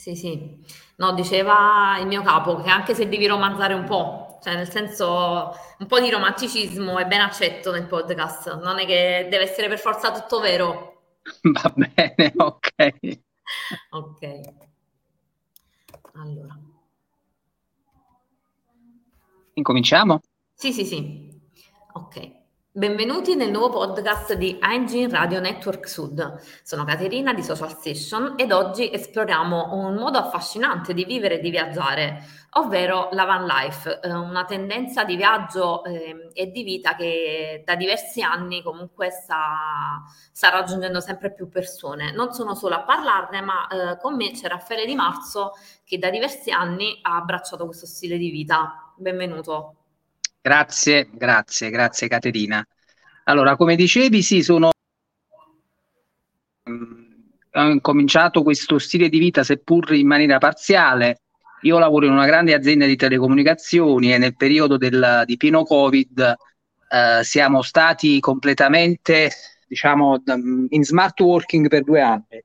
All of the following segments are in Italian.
Sì, sì. No, diceva il mio capo che anche se devi romanzare un po', cioè nel senso un po' di romanticismo è ben accetto nel podcast, non è che deve essere per forza tutto vero. Va bene, ok. Ok, allora. Incominciamo? Sì, sì, sì. Ok. Benvenuti nel nuovo podcast di Engine Radio Network Sud. Sono Caterina di Social Station ed oggi esploriamo un modo affascinante di vivere e di viaggiare, ovvero la van life, una tendenza di viaggio e di vita che da diversi anni comunque sta raggiungendo sempre più persone. Non sono solo a parlarne, ma con me c'è Raffaele Di Marzo che da diversi anni ha abbracciato questo stile di vita. Benvenuto. Grazie, grazie, grazie Caterina. Allora, come dicevi, sì, ho incominciato questo stile di vita seppur in maniera parziale. Io lavoro in una grande azienda di telecomunicazioni e nel periodo di pieno Covid siamo stati completamente, diciamo, in smart working per 2 anni.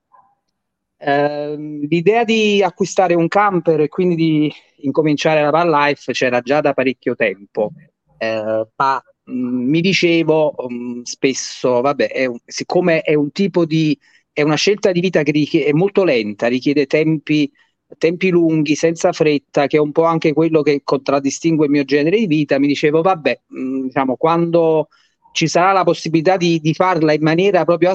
L'idea di acquistare un camper e quindi di incominciare la van life c'era già da parecchio tempo, ma mi dicevo spesso, vabbè, siccome è un tipo è una scelta di vita che è molto lenta, richiede tempi lunghi, senza fretta, che è un po' anche quello che contraddistingue il mio genere di vita, mi dicevo, vabbè, diciamo, quando ci sarà la possibilità di farla in maniera proprio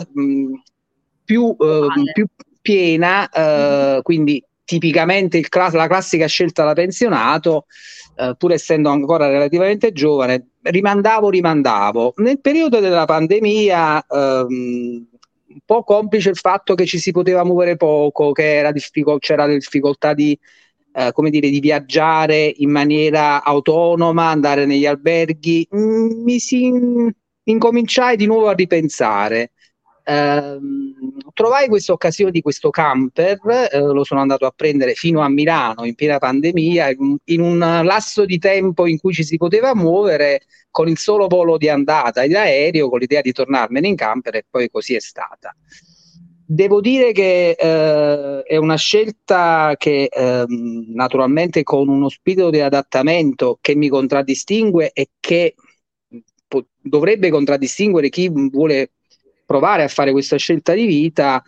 Uguale. più piena, quindi tipicamente la classica scelta da pensionato, pur essendo ancora relativamente giovane, rimandavo. Nel periodo della pandemia, un po' complice il fatto che ci si poteva muovere poco, che c'era difficoltà come dire, di viaggiare in maniera autonoma, andare negli alberghi, incominciai di nuovo a ripensare. Trovai questa occasione di questo camper, lo sono andato a prendere fino a Milano in piena pandemia, in un lasso di tempo in cui ci si poteva muovere con il solo volo di andata in aereo, con l'idea di tornarmene in camper e poi così è stata. Devo dire che è una scelta che naturalmente con uno spirito di adattamento che mi contraddistingue e che dovrebbe contraddistinguere chi vuole provare a fare questa scelta di vita.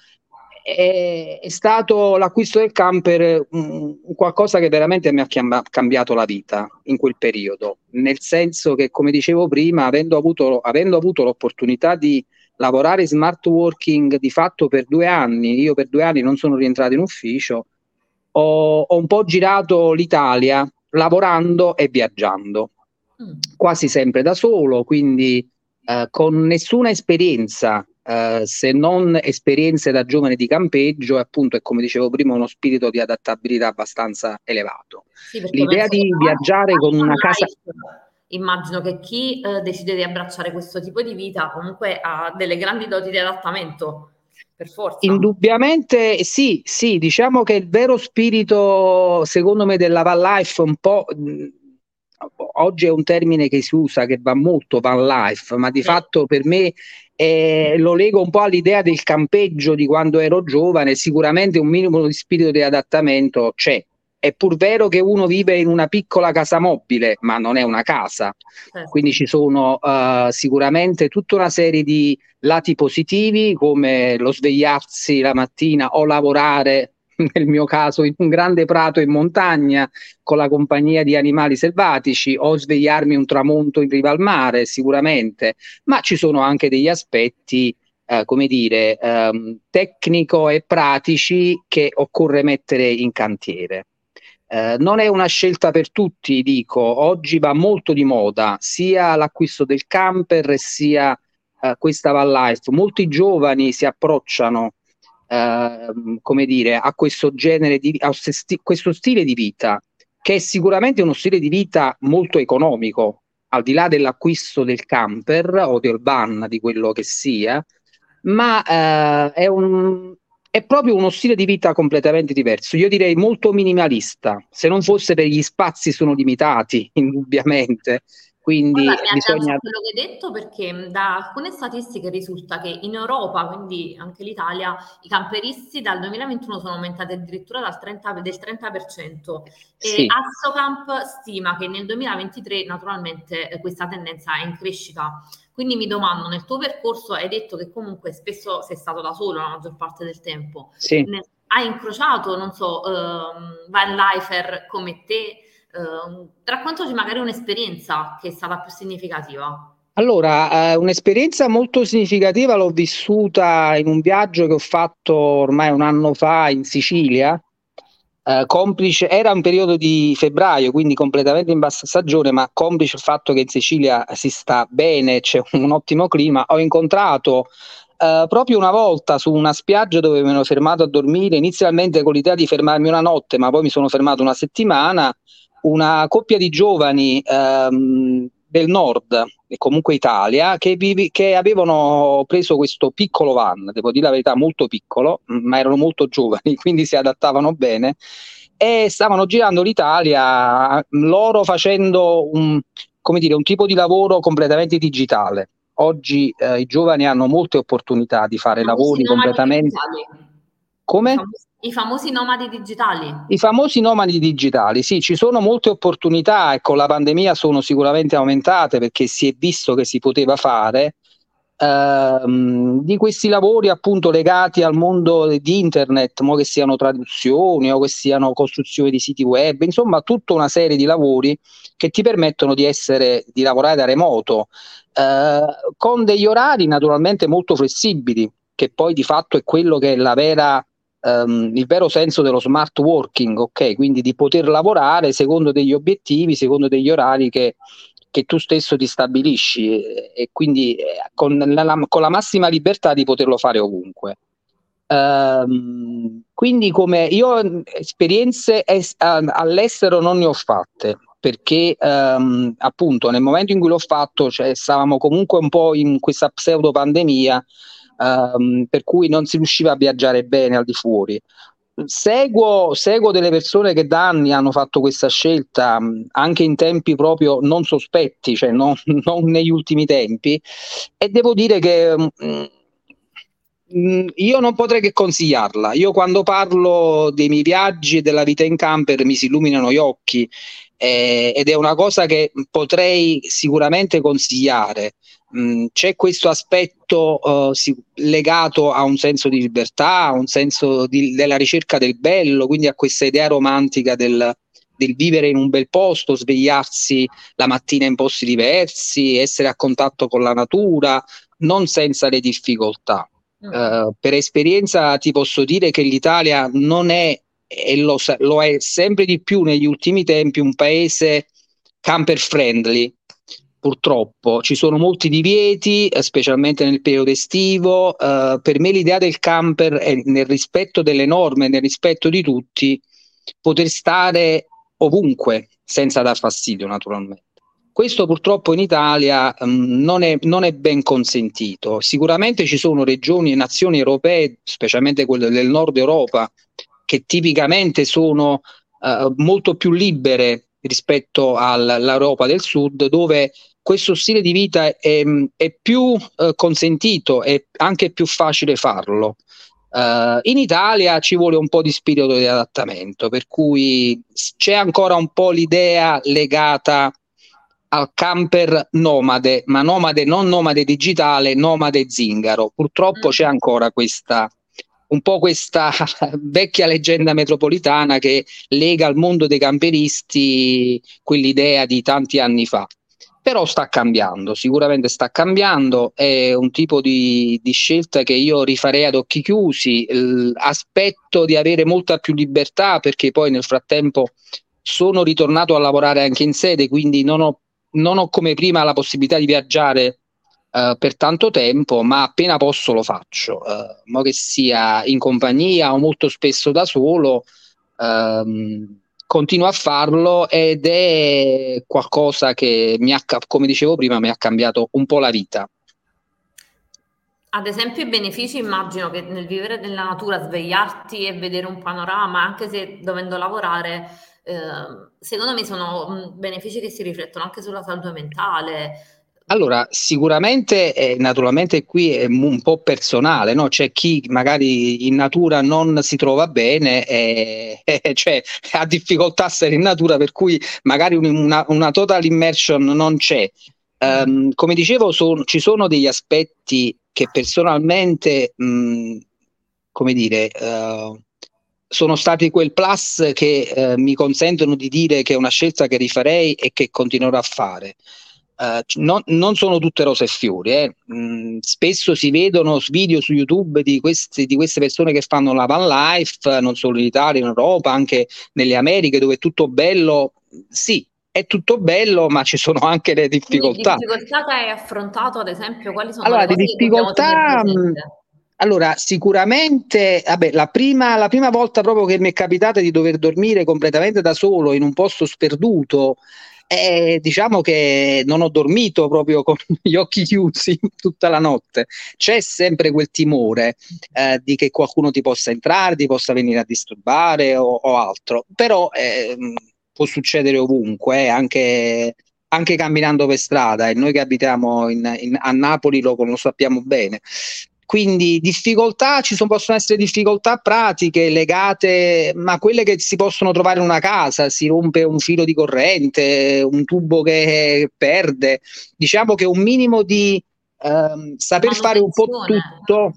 È stato l'acquisto del camper qualcosa che veramente mi ha cambiato la vita in quel periodo, nel senso che, come dicevo prima, avendo avuto l'opportunità di lavorare in smart working di fatto per 2 anni, io per 2 anni non sono rientrato in ufficio, ho un po' girato l'Italia lavorando e viaggiando, Mm. quasi sempre da solo, quindi con nessuna esperienza, se non esperienze da giovane di campeggio, e appunto, e come dicevo prima, uno spirito di adattabilità abbastanza elevato. Sì, perché L'idea penso che di viaggiare con una casa. immagino che chi decide di abbracciare questo tipo di vita comunque ha delle grandi doti di adattamento, per forza. Indubbiamente sì, sì, diciamo che il vero spirito, secondo me, della van life, un po', oggi è un termine che si usa, che va molto van life, ma di Sì. fatto per me lo lego un po' all'idea del campeggio di quando ero giovane. Sicuramente un minimo di spirito di adattamento c'è. È pur vero che uno vive in una piccola casa mobile, ma non è una casa. Certo. Quindi ci sono sicuramente tutta una serie di lati positivi, come lo svegliarsi la mattina o lavorare, nel mio caso, in un grande prato in montagna con la compagnia di animali selvatici, o svegliarmi un tramonto in riva al mare, sicuramente, ma ci sono anche degli aspetti, come dire, tecnico e pratici che occorre mettere in cantiere. Non è una scelta per tutti, dico, oggi va molto di moda sia l'acquisto del camper sia questa van life. Molti giovani si approcciano, come dire, a questo questo stile di vita, che è sicuramente uno stile di vita molto economico, al di là dell'acquisto del camper o del van, di quello che sia, ma è proprio uno stile di vita completamente diverso. Io direi molto minimalista, se non fosse per gli spazi sono limitati, indubbiamente, Quindi Guarda, mi aggancio a bisogna... quello che hai detto perché da alcune statistiche risulta che in Europa, quindi anche l'Italia, i camperisti dal 2021 sono aumentati addirittura del 30%, e Sì. Assocamp stima che nel 2023 naturalmente questa tendenza è in crescita. Quindi mi domando, nel tuo percorso hai detto che comunque spesso sei stato da solo la maggior parte del tempo. Sì. Hai incrociato, non so, van lifer come te? Raccontaci magari un'esperienza che è stata più significativa. Allora, un'esperienza molto significativa l'ho vissuta in un viaggio che ho fatto ormai un anno fa in Sicilia, complice, era un periodo di febbraio, quindi completamente in bassa stagione, ma complice il fatto che in Sicilia si sta bene, c'è un ottimo clima. Ho incontrato proprio una volta su una spiaggia dove mi ero fermato a dormire, inizialmente con l'idea di fermarmi una notte, ma poi mi sono fermato una settimana, una coppia di giovani del nord e comunque Italia che avevano preso questo piccolo van, devo dire la verità, molto piccolo, ma erano molto giovani, quindi si adattavano bene e stavano girando l'Italia, loro facendo come dire, un tipo di lavoro completamente digitale. Oggi i giovani hanno molte opportunità di fare Famosi lavori nomadi completamente... digitali. Come? I famosi nomadi digitali. I famosi nomadi digitali, sì, ci sono molte opportunità e con la pandemia sono sicuramente aumentate perché si è visto che si poteva fare di questi lavori appunto legati al mondo di internet, mo che siano traduzioni o che siano costruzioni di siti web, insomma tutta una serie di lavori che ti permettono di lavorare da remoto, con degli orari naturalmente molto flessibili, che poi di fatto è quello che è il vero senso dello smart working, ok? Quindi di poter lavorare secondo degli obiettivi, secondo degli orari che tu stesso ti stabilisci e quindi con la massima libertà di poterlo fare ovunque. Quindi come io esperienze all'estero non ne ho fatte perché appunto nel momento in cui l'ho fatto, cioè, stavamo comunque un po' in questa pseudo pandemia, per cui non si riusciva a viaggiare bene al di fuori. Seguo delle persone che da anni hanno fatto questa scelta, anche in tempi proprio non sospetti, cioè non negli ultimi tempi, e devo dire che io non potrei che consigliarla. Io quando parlo dei miei viaggi e della vita in camper mi si illuminano gli occhi, ed è una cosa che potrei sicuramente consigliare. C'è questo aspetto legato a un senso di libertà, a un senso della ricerca del bello, quindi a questa idea romantica del vivere in un bel posto, svegliarsi la mattina in posti diversi, essere a contatto con la natura, non senza le difficoltà. Per esperienza ti posso dire che l'Italia non è, e lo è sempre di più negli ultimi tempi, un paese camper friendly. Purtroppo ci sono molti divieti, specialmente nel periodo estivo. Per me l'idea del camper è nel rispetto delle norme, nel rispetto di tutti, poter stare ovunque senza dar fastidio, naturalmente. Questo purtroppo in Italia non è ben consentito. Sicuramente ci sono regioni e nazioni europee, specialmente quelle del nord Europa, che tipicamente sono molto più libere rispetto all'Europa del sud, dove questo stile di vita è più consentito e anche più facile farlo. In Italia ci vuole un po' di spirito di adattamento, per cui c'è ancora un po' l'idea legata al camper nomade, ma nomade non nomade digitale, nomade zingaro. Purtroppo c'è ancora un po' questa vecchia leggenda metropolitana che lega al mondo dei camperisti quell'idea di tanti anni fa. Però sta cambiando, sicuramente sta cambiando, è un tipo di scelta che io rifarei ad occhi chiusi. Aspetto di avere molta più libertà perché poi nel frattempo sono ritornato a lavorare anche in sede, quindi non ho come prima la possibilità di viaggiare per tanto tempo, ma appena posso lo faccio, ma che sia in compagnia o molto spesso da solo, continuo a farlo ed è qualcosa che come dicevo prima, mi ha cambiato un po' la vita. Ad esempio, i benefici, immagino che nel vivere nella natura, svegliarti e vedere un panorama, anche se dovendo lavorare, secondo me sono benefici che si riflettono anche sulla salute mentale. Allora, sicuramente, naturalmente qui è un po' personale, no? C'è chi magari in natura non si trova bene cioè ha difficoltà a stare in natura, per cui magari una total immersion non c'è. Come dicevo, ci sono degli aspetti che personalmente, come dire, sono stati quel plus che mi consentono di dire che è una scelta che rifarei e che continuerò a fare. Non sono tutte rose e fiori. Spesso si vedono video su YouTube di queste persone che fanno la van life, non solo in Italia, in Europa, anche nelle Americhe, dove è tutto bello. Sì, è tutto bello, ma ci sono anche le Quindi difficoltà. difficoltà che hai affrontato, ad esempio, quali sono Allora, le di cose che dobbiamo tenere difficoltà, presente? allora, sicuramente, vabbè, la prima volta proprio che mi è capitato di dover dormire completamente da solo in un posto sperduto, diciamo che non ho dormito proprio con gli occhi chiusi tutta la notte. C'è sempre quel timore, di che qualcuno ti possa entrare, ti possa venire a disturbare o altro, però può succedere ovunque, anche camminando per strada, e noi che abitiamo a Napoli lo sappiamo bene. Quindi difficoltà, possono essere difficoltà pratiche legate, ma quelle che si possono trovare in una casa: si rompe un filo di corrente, un tubo che perde. Diciamo che un minimo di saper fare un po' Manutenzione. tutto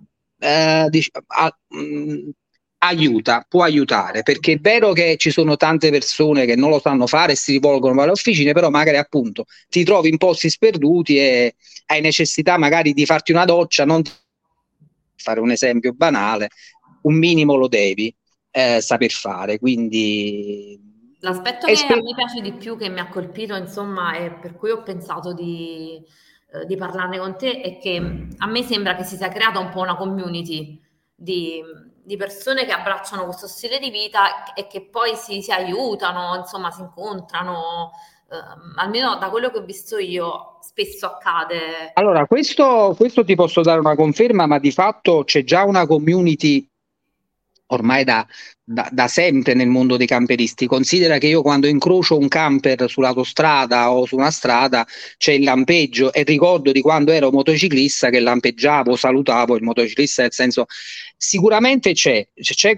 può aiutare, perché è vero che ci sono tante persone che non lo sanno fare e si rivolgono alle officine, però magari appunto ti trovi in posti sperduti e hai necessità magari di farti una doccia, non fare un esempio banale, un minimo lo devi saper fare, quindi L'aspetto che a me piace di più, che mi ha colpito, insomma, e per cui ho pensato di parlarne con te, è che a me sembra che si sia creata un po' una community di, di persone che abbracciano questo stile di vita e che poi si aiutano, insomma, si incontrano. Almeno da quello che ho visto io, spesso accade. allora, questo ti posso dare una conferma, ma di fatto c'è già una community ormai da sempre nel mondo dei camperisti. Considera che io, quando incrocio un camper sull'autostrada o su una strada, c'è il lampeggio, e ricordo di quando ero motociclista che lampeggiavo, salutavo il motociclista, nel senso, sicuramente c'è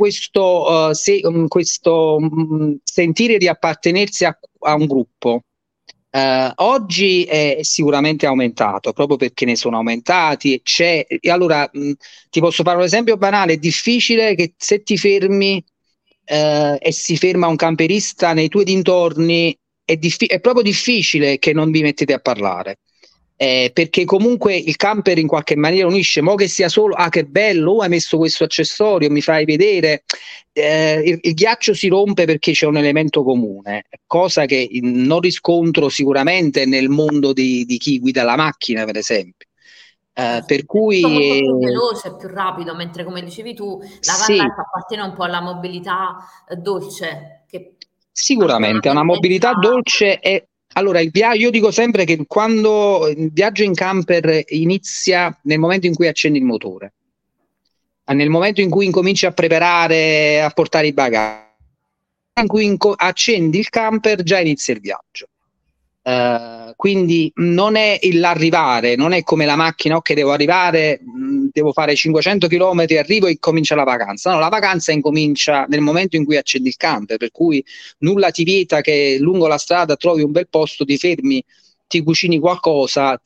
questo sentire di appartenersi a un gruppo. Oggi è sicuramente aumentato, proprio perché ne sono aumentati. E allora, ti posso fare un esempio banale: è difficile che, se ti fermi e si ferma un camperista nei tuoi dintorni, è proprio difficile che non vi mettete a parlare. Perché comunque il camper in qualche maniera unisce, mo che sia solo che bello, hai messo questo accessorio, mi fai vedere. Il ghiaccio si rompe perché c'è un elemento comune, cosa che non riscontro sicuramente nel mondo di chi guida la macchina, per esempio. Per È tutto cui molto più veloce, più rapido, mentre come dicevi tu, la van sì, life appartiene un po' alla mobilità dolce, che anche una sicuramente, una tendenza. mobilità dolce. Allora, io dico sempre che quando il viaggio in camper inizia nel momento in cui accendi il motore, nel momento in cui incominci a preparare, a portare i bagagli, in cui accendi il camper, già inizia il viaggio. Quindi non è l'arrivare, non è come la macchina: ok, devo arrivare, devo fare 500 km, arrivo e comincia la vacanza. No, la vacanza incomincia nel momento in cui accendi il camper, per cui nulla ti vieta che lungo la strada trovi un bel posto, ti fermi, ti cucini qualcosa,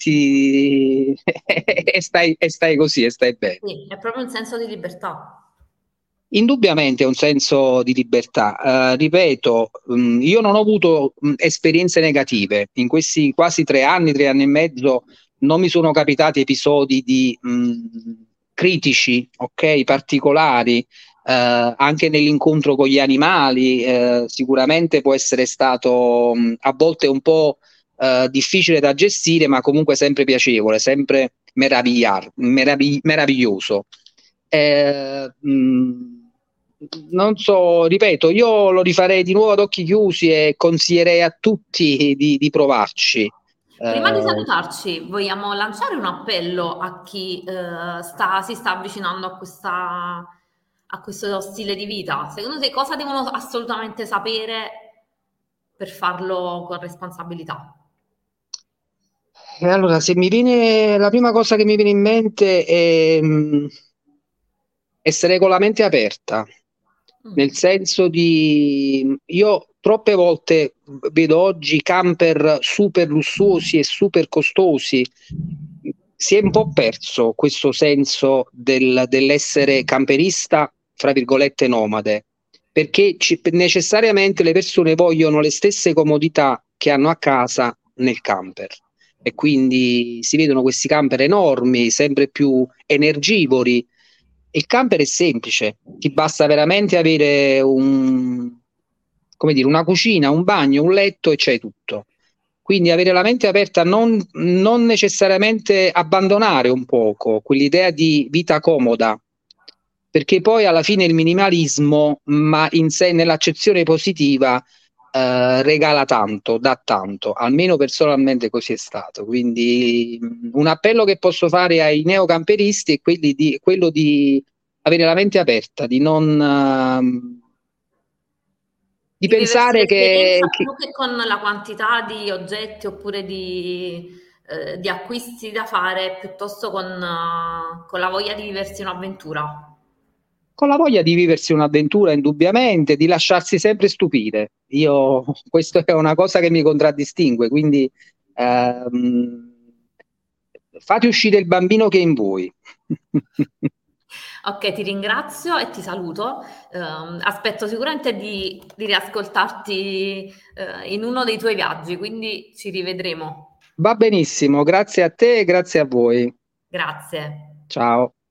e stai così, e stai bene. Sì, è proprio un senso di libertà. Indubbiamente è un senso di libertà. Ripeto, io non ho avuto esperienze negative. In questi quasi 3 anni, 3 anni e mezzo, non mi sono capitati episodi critici, ok, particolari. Anche nell'incontro con gli animali, sicuramente può essere stato a volte un po' difficile da gestire, ma comunque sempre piacevole, sempre meraviglioso. Non so, ripeto, io lo rifarei di nuovo ad occhi chiusi e consiglierei a tutti di provarci. Prima di Eh, salutarci, vogliamo lanciare un appello a chi si sta avvicinando a questo stile di vita. Secondo te cosa devono assolutamente sapere? per farlo con responsabilità? E allora, se mi viene, la prima cosa che mi viene in mente è essere con la mente aperta, nel Mm. senso di, io troppe volte vedo oggi camper super lussuosi e super costosi, si è un po' perso questo senso dell'essere camperista, fra virgolette, nomade, perché necessariamente le persone vogliono le stesse comodità che hanno a casa nel camper e quindi si vedono questi camper enormi, sempre più energivori. Il camper è semplice, ti basta veramente avere come dire, una cucina, un bagno, un letto e c'hai tutto. Quindi avere la mente aperta, non necessariamente abbandonare un poco quell'idea di vita comoda, perché poi alla fine il minimalismo, ma in sé nell'accezione positiva, regala tanto, dà tanto, almeno personalmente così è stato. Quindi un appello che posso fare ai neocamperisti è quello di avere la mente aperta, di Di viversi pensare l'esperienza più che con la quantità di oggetti oppure di acquisti da fare, piuttosto con la voglia di viversi un'avventura. con la voglia di viversi un'avventura, indubbiamente, di lasciarsi sempre stupire. Io, questo è una cosa che mi contraddistingue, quindi ehm, fate uscire il bambino che è in voi. Ok, ti ringrazio e ti saluto. Aspetto sicuramente di riascoltarti in uno dei tuoi viaggi, quindi ci rivedremo. Va benissimo, grazie a te e grazie a voi. Grazie. Ciao.